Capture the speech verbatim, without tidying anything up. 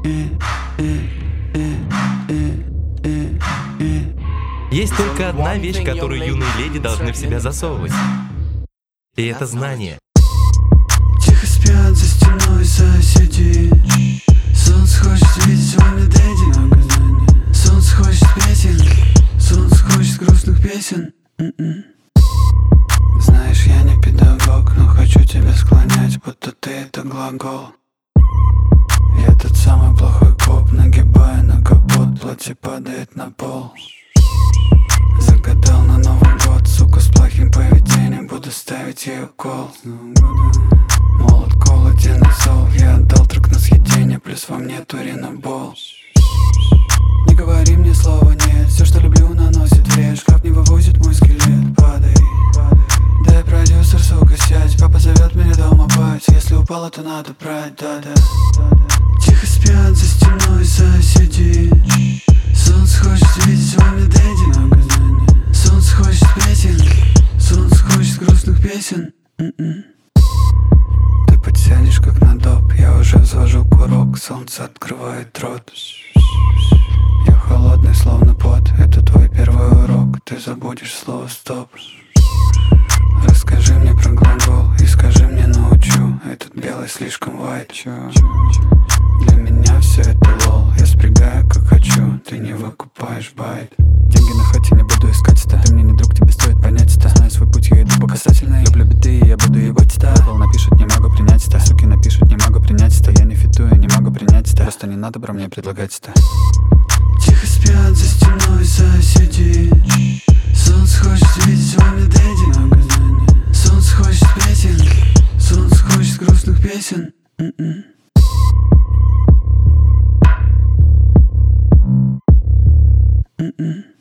Есть только одна вещь, которую юные леди должны в себя засовывать. И это знание. Тихо спят за стеной соседи. Солнце хочет видеть вами дэдди. Солнце хочет песен. Солнце хочет грустных песен. Знаешь, я не педагог, но хочу тебя склонять, будто ты это глагол. Я тот самый плохой коп, нагибая на капот, платье падает на пол. Загадал на Новый год, сука с плохим поведением, буду ставить ей укол. Молот, колоден и зол, я отдал трек на съедение, плюс во мне туринобол. Не говори мне слова нет, все, что люблю, наносит вред. Шкаф не вывозит мой скелет, падай. Дай, продюсер, сука, сядь, папа зовет меня дома пать. Если упала, то надо брать, да-да. Тихо спят за стеной соседи. Солнце хочет видеть вами дэдди. Солнце хочет песен. Солнце хочет грустных песен. Ты подсядешь как на доп, я уже взвожу курок. Солнце открывает рот. Я холодный, словно пот, это твой первый урок. Ты забудешь слово стоп. Расскажи мне про глагол и скажи мне научу. Этот белый слишком white. Для меня все это лол. Я спрягаю как хочу, ты не выкупаешь байт. Деньги на хате не буду искать ста. Ты мне не друг, тебе стоит понять ста. Знаю свой путь, я иду по касательной. Люблю биты, я буду ебать ста. Пол напишут, не могу принять ста. Суки напишут, не могу принять ста. Я не фитую, не могу принять ста. Просто не надо, бро, мне предлагать ста. Тихо спят за стеной соседи. Солнце хочет видеть вами дэдди. Солнце хочет песен. Солнце хочет грустных песен. Mm-mm.